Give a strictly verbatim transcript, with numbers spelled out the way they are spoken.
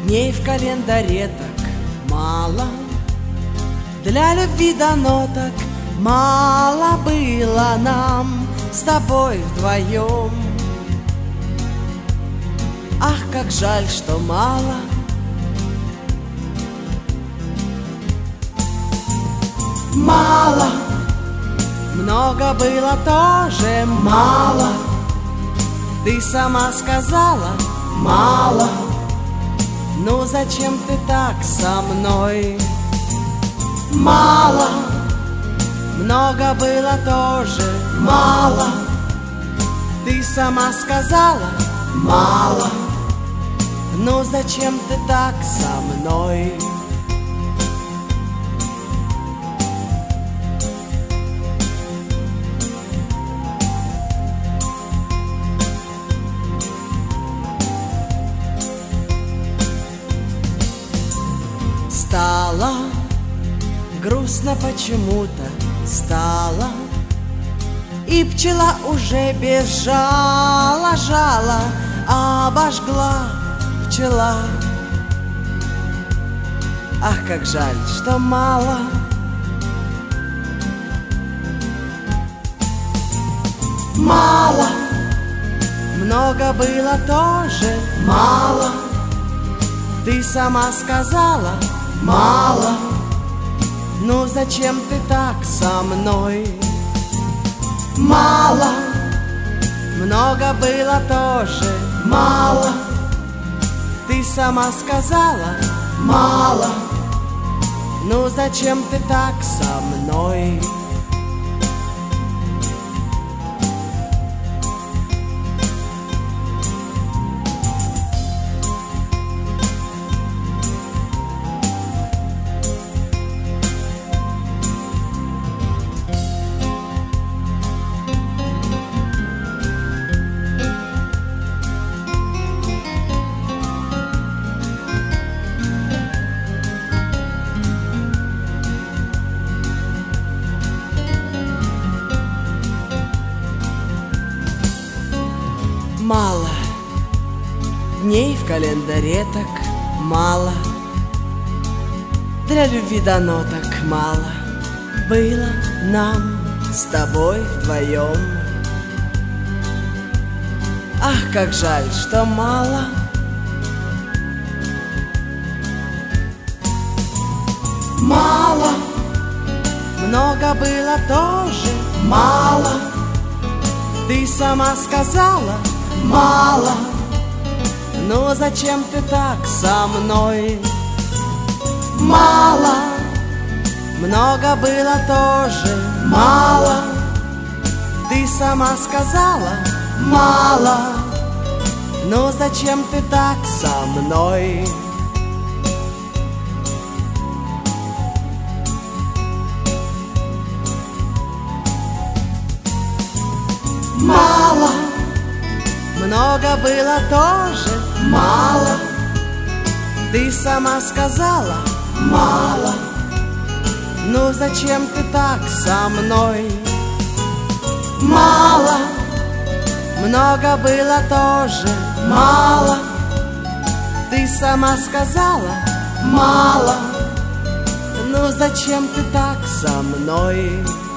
Дней в календаре так мало, для любви дано так мало было нам с тобой вдвоем. Ах, как жаль, что мало. Мало, много было тоже мало. Ты сама сказала мало. Ну зачем ты так со мной? Мало, много было тоже мало. Ты сама сказала мало. Ну зачем ты так со мной? Стало грустно почему-то, стало, и пчела уже без жала жала, обожгла пчела. Ах, как жаль, что мало. Мало, много было тоже мало. Ты сама сказала мало. Ну зачем ты так со мной? Мало, много было тоже мало. Ты сама сказала мало. Ну зачем ты так со мной? Мало, дней в календаре так мало, для любви дано так мало было нам с тобой вдвоем. Ах, как жаль, что мало. Мало, много было тоже мало. Ты сама сказала мало. Ну зачем ты так со мной? Мало, много было тоже мало. Ты сама сказала мало. Ну зачем ты так со мной? Мало, много было тоже мало. Ты сама сказала мало. Ну зачем ты так со мной? Мало, много было тоже мало. Ты сама сказала мало. Ну зачем ты так со мной?